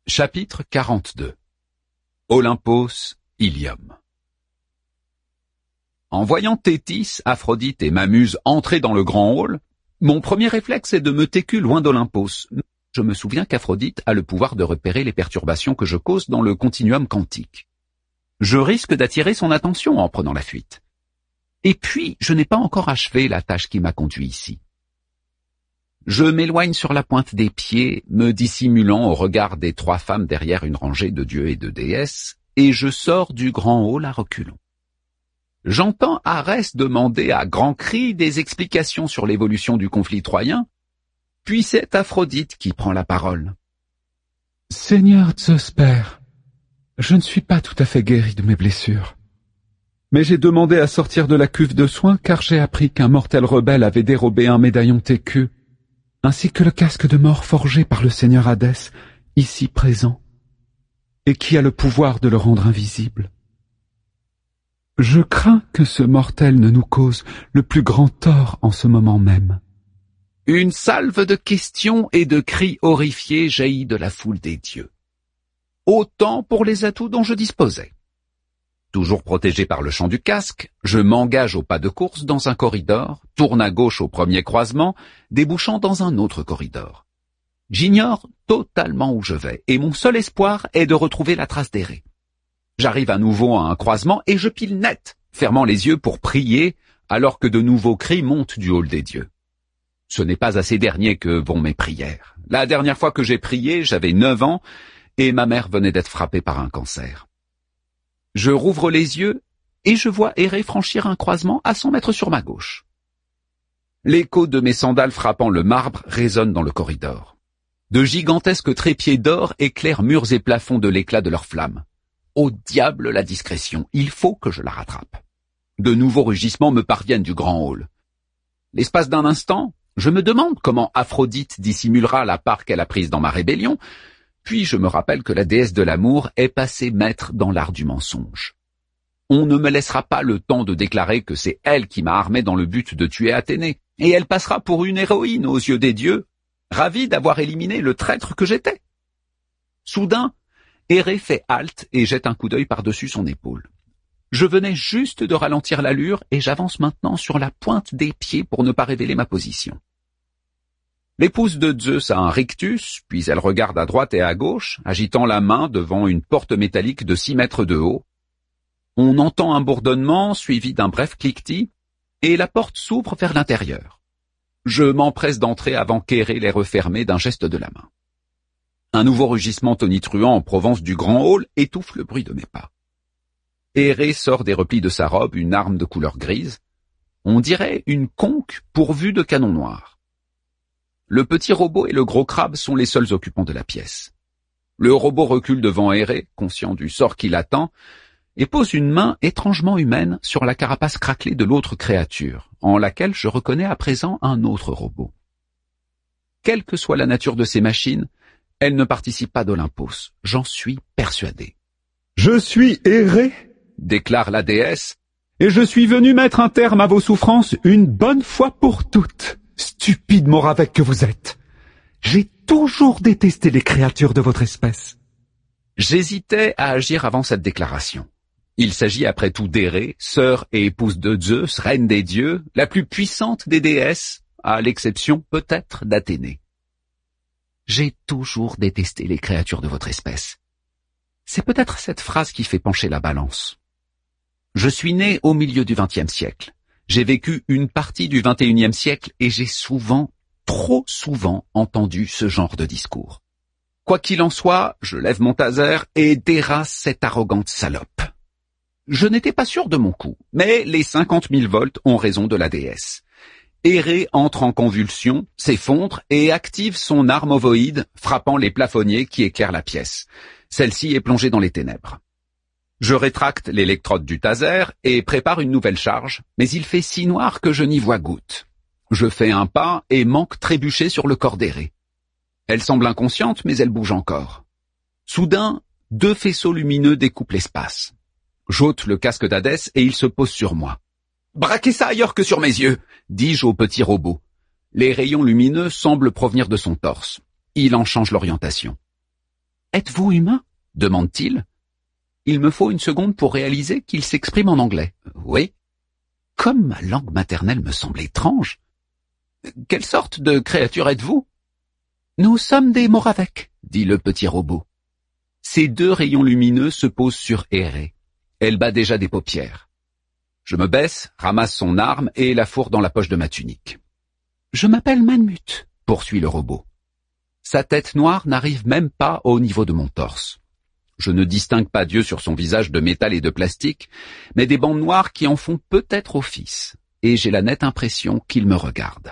Chapitre 42. Olympos, Ilium. En voyant Thétis, Aphrodite et Mamuse entrer dans le grand hall, mon premier réflexe est de me técu loin d'Olympos. Je me souviens qu'Aphrodite a le pouvoir de repérer les perturbations que je cause dans le continuum quantique. Je risque d'attirer son attention en prenant la fuite. Et puis, je n'ai pas encore achevé la tâche qui m'a conduit ici. Je m'éloigne sur la pointe des pieds, me dissimulant au regard des trois femmes derrière une rangée de dieux et de déesses, et je sors du grand hall à reculons. J'entends Arès demander à grands cris des explications sur l'évolution du conflit troyen, puis c'est Aphrodite qui prend la parole. « Seigneur Zeus Père, je ne suis pas tout à fait guéri de mes blessures. Mais j'ai demandé à sortir de la cuve de soins car j'ai appris qu'un mortel rebelle avait dérobé un médaillon técu, ainsi que le casque de mort forgé par le seigneur Hadès, ici présent, et qui a le pouvoir de le rendre invisible. Je crains que ce mortel ne nous cause le plus grand tort en ce moment même. » Une salve de questions et de cris horrifiés jaillit de la foule des dieux. Autant pour les atouts dont je disposais. Toujours protégé par le champ du casque, je m'engage au pas de course dans un corridor, tourne à gauche au premier croisement, débouchant dans un autre corridor. J'ignore totalement où je vais, et mon seul espoir est de retrouver la trace d'Héré. J'arrive à nouveau à un croisement et je pile net, fermant les yeux pour prier, alors que de nouveaux cris montent du hall des dieux. Ce n'est pas à ces derniers que vont mes prières. La dernière fois que j'ai prié, j'avais 9 ans, et ma mère venait d'être frappée par un cancer. Je rouvre les yeux et je vois Héré franchir un croisement à 100 mètres sur ma gauche. L'écho de mes sandales frappant le marbre résonne dans le corridor. De gigantesques trépieds d'or éclairent murs et plafonds de l'éclat de leurs flammes. Au diable la discrétion, il faut que je la rattrape. De nouveaux rugissements me parviennent du grand hall. L'espace d'un instant, je me demande comment Aphrodite dissimulera la part qu'elle a prise dans ma rébellion, puis je me rappelle que la déesse de l'amour est passée maître dans l'art du mensonge. On ne me laissera pas le temps de déclarer que c'est elle qui m'a armé dans le but de tuer Athénée, et elle passera pour une héroïne aux yeux des dieux, ravie d'avoir éliminé le traître que j'étais. Soudain, Héré fait halte et jette un coup d'œil par-dessus son épaule. Je venais juste de ralentir l'allure et j'avance maintenant sur la pointe des pieds pour ne pas révéler ma position. L'épouse de Zeus a un rictus, puis elle regarde à droite et à gauche, agitant la main devant une porte métallique de 6 mètres de haut. On entend un bourdonnement suivi d'un bref cliquetis, et la porte s'ouvre vers l'intérieur. Je m'empresse d'entrer avant qu'Héré l'ait refermée d'un geste de la main. Un nouveau rugissement tonitruant en provenance du grand hall étouffe le bruit de mes pas. Héré sort des replis de sa robe une arme de couleur grise. On dirait une conque pourvue de canons noirs. Le petit robot et le gros crabe sont les seuls occupants de la pièce. Le robot recule devant Héré, conscient du sort qui l'attend, et pose une main étrangement humaine sur la carapace craquelée de l'autre créature, en laquelle je reconnais à présent un autre robot. Quelle que soit la nature de ces machines, elles ne participent pas d'Olympos, j'en suis persuadé. « Je suis Héré, » déclare la déesse, « et je suis venu mettre un terme à vos souffrances une bonne fois pour toutes. Stupide Moravec que vous êtes. J'ai toujours détesté les créatures de votre espèce. » J'hésitais à agir avant cette déclaration. Il s'agit après tout d'Héré, sœur et épouse de Zeus, reine des dieux, la plus puissante des déesses, à l'exception peut-être d'Athénée. J'ai toujours détesté les créatures de votre espèce. C'est peut-être cette phrase qui fait pencher la balance. Je suis né au milieu du XXe siècle. J'ai vécu une partie du XXIe siècle et j'ai souvent, trop souvent, entendu ce genre de discours. Quoi qu'il en soit, je lève mon taser et dérace cette arrogante salope. Je n'étais pas sûr de mon coup, mais les 50 000 volts ont raison de la déesse. Héré entre en convulsion, s'effondre et active son arme ovoïde, frappant les plafonniers qui éclairent la pièce. Celle-ci est plongée dans les ténèbres. Je rétracte l'électrode du taser et prépare une nouvelle charge, mais il fait si noir que je n'y vois goutte. Je fais un pas et manque trébucher sur le corps d'Héré. Elle semble inconsciente, mais elle bouge encore. Soudain, 2 faisceaux lumineux découpent l'espace. J'ôte le casque d'Hadès et il se pose sur moi. « Braquez ça ailleurs que sur mes yeux !» dis-je au petit robot. Les rayons lumineux semblent provenir de son torse. Il en change l'orientation. Êtes-vous humain ? Demande-t-il. Il me faut une seconde pour réaliser qu'il s'exprime en anglais. Oui. Comme ma langue maternelle me semble étrange. Quelle sorte de créature êtes-vous ? Nous sommes des Moraveks, dit le petit robot. Ces deux rayons lumineux se posent sur Airée. Elle bat déjà des paupières. Je me baisse, ramasse son arme et la fourre dans la poche de ma tunique. Je m'appelle Manmut, poursuit le robot. Sa tête noire n'arrive même pas au niveau de mon torse. Je ne distingue pas Dieu sur son visage de métal et de plastique, mais des bandes noires qui en font peut-être office, et j'ai la nette impression qu'il me regarde.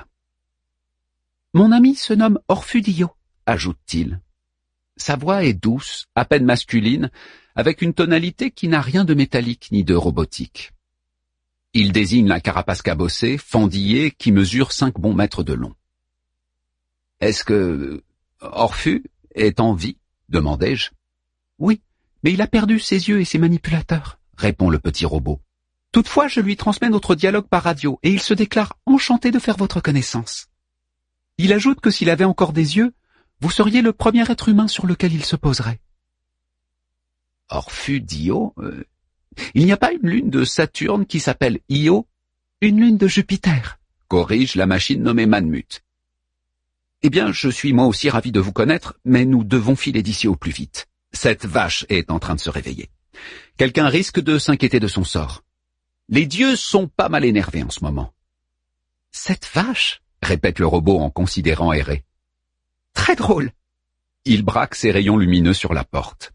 Mon ami se nomme Orfudio, ajoute-t-il. Sa voix est douce, à peine masculine, avec une tonalité qui n'a rien de métallique ni de robotique. Il désigne la carapace cabossée, fendillée, qui mesure 5 bons mètres de long. « Est-ce que Orphu est en vie ?» demandai-je. « Oui, mais il a perdu ses yeux et ses manipulateurs, » répond le petit robot. « Toutefois, je lui transmets notre dialogue par radio et il se déclare enchanté de faire votre connaissance. Il ajoute que s'il avait encore des yeux, vous seriez le premier être humain sur lequel il se poserait. » Orphu d'Io, il n'y a pas une lune de Saturne qui s'appelle Io ? Une lune de Jupiter, corrige la machine nommée Manmut. Eh bien, je suis moi aussi ravi de vous connaître, mais nous devons filer d'ici au plus vite. Cette vache est en train de se réveiller. Quelqu'un risque de s'inquiéter de son sort. Les dieux sont pas mal énervés en ce moment. Cette vache ? Répète le robot en considérant Airée. Très drôle. Il braque ses rayons lumineux sur la porte.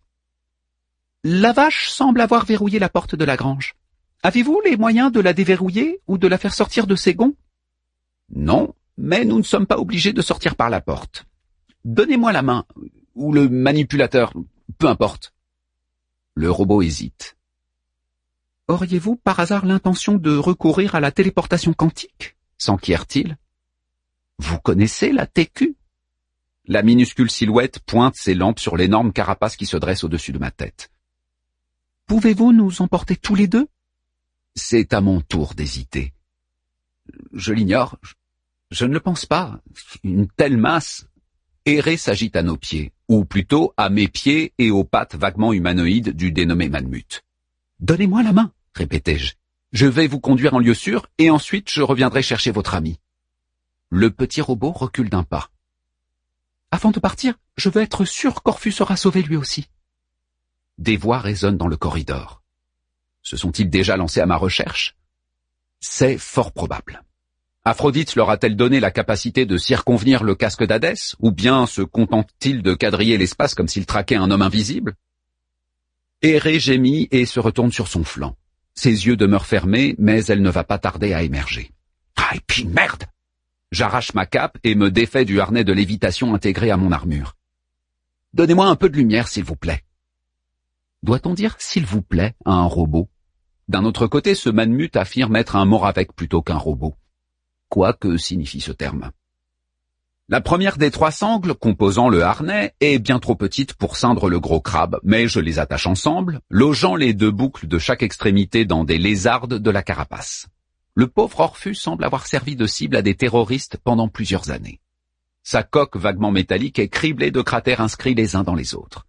La vache semble avoir verrouillé la porte de la grange. Avez-vous les moyens de la déverrouiller ou de la faire sortir de ses gonds ? Non, mais nous ne sommes pas obligés de sortir par la porte. Donnez-moi la main, ou le manipulateur, peu importe. Le robot hésite. Auriez-vous par hasard l'intention de recourir à la téléportation quantique ? S'enquiert-il. Vous connaissez la TQ ? La minuscule silhouette pointe ses lampes sur l'énorme carapace qui se dresse au-dessus de ma tête. Pouvez-vous nous emporter tous les deux ? C'est à mon tour d'hésiter. Je l'ignore. Je ne le pense pas. Une telle masse. Airée s'agite à nos pieds, ou plutôt à mes pieds et aux pattes vaguement humanoïdes du dénommé Manmut. Donnez-moi la main, répétai-je. Je vais vous conduire en lieu sûr et ensuite je reviendrai chercher votre ami. Le petit robot recule d'un pas. Avant de partir, je veux être sûr qu'Orphu sera sauvé lui aussi. Des voix résonnent dans le corridor. Se sont-ils déjà lancés à ma recherche ? C'est fort probable. Aphrodite leur a-t-elle donné la capacité de circonvenir le casque d'Hadès, ou bien se contentent-ils de quadriller l'espace comme s'ils traquaient un homme invisible ? Airée gémit et se retourne sur son flanc. Ses yeux demeurent fermés, mais elle ne va pas tarder à émerger. Ah, et puis merde ! J'arrache ma cape et me défais du harnais de lévitation intégré à mon armure. Donnez-moi un peu de lumière, s'il vous plaît. Doit-on dire « s'il vous plaît » à un robot ? D'un autre côté, ce Manmut affirme être un Moravek plutôt qu'un robot. Quoi que signifie ce terme. La première des 3 sangles composant le harnais est bien trop petite pour ceindre le gros crabe, mais je les attache ensemble, logeant les 2 boucles de chaque extrémité dans des lézardes de la carapace. Le pauvre Orphu semble avoir servi de cible à des terroristes pendant plusieurs années. Sa coque vaguement métallique est criblée de cratères inscrits les uns dans les autres.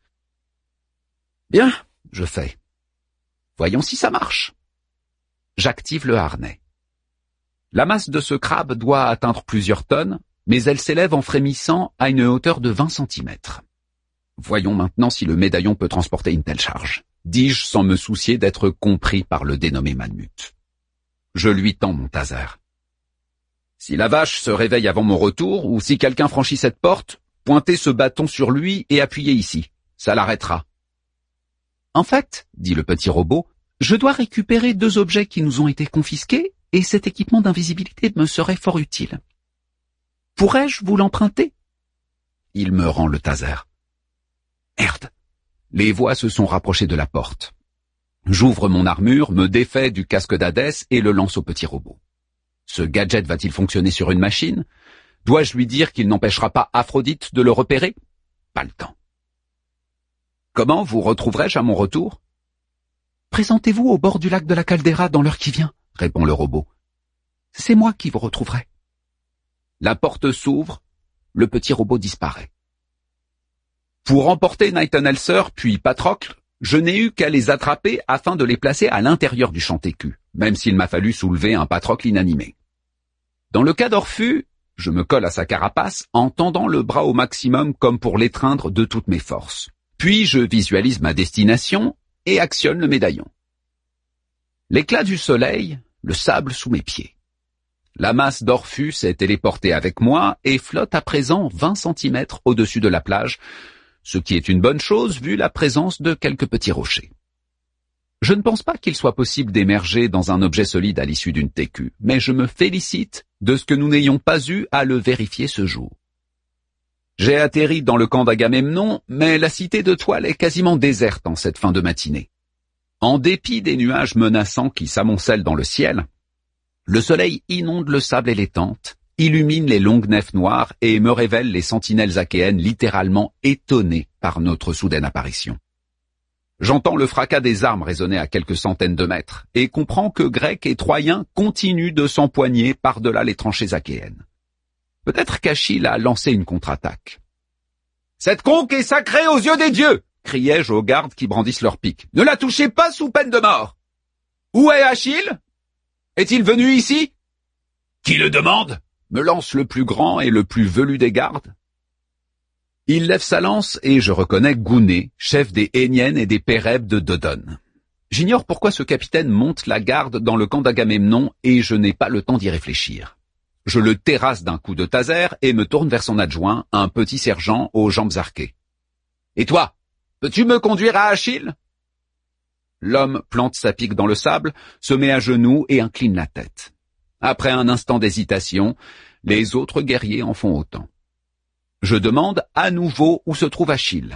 Bien, je fais. Voyons si ça marche. J'active le harnais. La masse de ce crabe doit atteindre plusieurs tonnes, mais elle s'élève en frémissant à une hauteur de 20 cm. Voyons maintenant si le médaillon peut transporter une telle charge, dis-je sans me soucier d'être compris par le dénommé Manmut. Je lui tends mon taser. Si la vache se réveille avant mon retour, ou si quelqu'un franchit cette porte, pointez ce bâton sur lui et appuyez ici. Ça l'arrêtera. En fait, dit le petit robot, je dois récupérer 2 objets qui nous ont été confisqués et cet équipement d'invisibilité me serait fort utile. Pourrais-je vous l'emprunter ? Il me rend le taser. Merde. Les voix se sont rapprochées de la porte. J'ouvre mon armure, me défais du casque d'Hadès et le lance au petit robot. Ce gadget va-t-il fonctionner sur une machine ? Dois-je lui dire qu'il n'empêchera pas Aphrodite de le repérer ? Pas le temps. Comment vous retrouverai-je à mon retour ? Présentez-vous au bord du lac de la Caldeira dans l'heure qui vient, répond le robot. C'est moi qui vous retrouverai. La porte s'ouvre, le petit robot disparaît. Pour emporter Nightenelser puis Patrocle, je n'ai eu qu'à les attraper afin de les placer à l'intérieur du Chantécu, même s'il m'a fallu soulever un Patrocle inanimé. Dans le cas d'Orphu, je me colle à sa carapace en tendant le bras au maximum comme pour l'étreindre de toutes mes forces. Puis je visualise ma destination et actionne le médaillon. L'éclat du soleil, le sable sous mes pieds. La masse d'Orphu s'est téléportée avec moi et flotte à présent 20 cm au-dessus de la plage, ce qui est une bonne chose vu la présence de quelques petits rochers. Je ne pense pas qu'il soit possible d'émerger dans un objet solide à l'issue d'une TQ, mais je me félicite de ce que nous n'ayons pas eu à le vérifier ce jour. J'ai atterri dans le camp d'Agamemnon, mais la cité de Toile est quasiment déserte en cette fin de matinée. En dépit des nuages menaçants qui s'amoncellent dans le ciel, le soleil inonde le sable et les tentes, illumine les longues nefs noires et me révèle les sentinelles achéennes littéralement étonnées par notre soudaine apparition. J'entends le fracas des armes résonner à quelques centaines de mètres et comprends que Grecs et Troyens continuent de s'empoigner par-delà les tranchées achéennes. Peut-être qu'Achille a lancé une contre-attaque. « Cette conque est sacrée aux yeux des dieux !» criai-je aux gardes qui brandissent leurs piques. « Ne la touchez pas sous peine de mort !»« Où est Achille ? Est-il venu ici ?»« Qui le demande ?» me lance le plus grand et le plus velu des gardes. Il lève sa lance et je reconnais Gouné, chef des Héniennes et des Pérèbes de Dodone. J'ignore pourquoi ce capitaine monte la garde dans le camp d'Agamemnon et je n'ai pas le temps d'y réfléchir. Je le terrasse d'un coup de taser et me tourne vers son adjoint, un petit sergent aux jambes arquées. « Et toi, peux-tu me conduire à Achille ?» L'homme plante sa pique dans le sable, se met à genoux et incline la tête. Après un instant d'hésitation, les autres guerriers en font autant. Je demande à nouveau où se trouve Achille.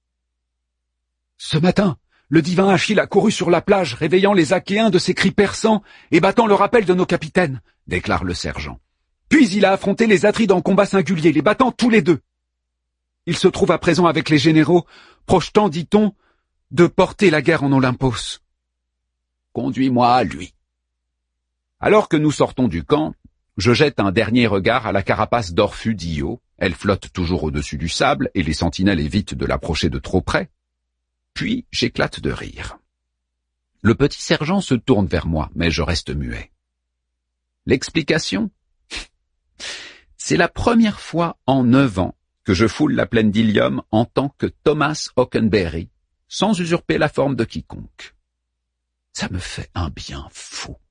« Ce matin, le divin Achille a couru sur la plage, réveillant les Achéens de ses cris perçants et battant le rappel de nos capitaines, » déclare le sergent. « Puis il a affronté les Atrides en combat singulier, les battant tous les deux. Il se trouve à présent avec les généraux, projetant, dit-on, de porter la guerre en Olympos. Conduis-moi à lui. » Alors que nous sortons du camp, je jette un dernier regard à la carapace d'Orphu d'Io. Elle flotte toujours au-dessus du sable et les sentinelles évitent de l'approcher de trop près. Puis j'éclate de rire. Le petit sergent se tourne vers moi, mais je reste muet. L'explication ? C'est la première fois en 9 ans que je foule la plaine d'Ilium en tant que Thomas Hockenberry, sans usurper la forme de quiconque. Ça me fait un bien fou.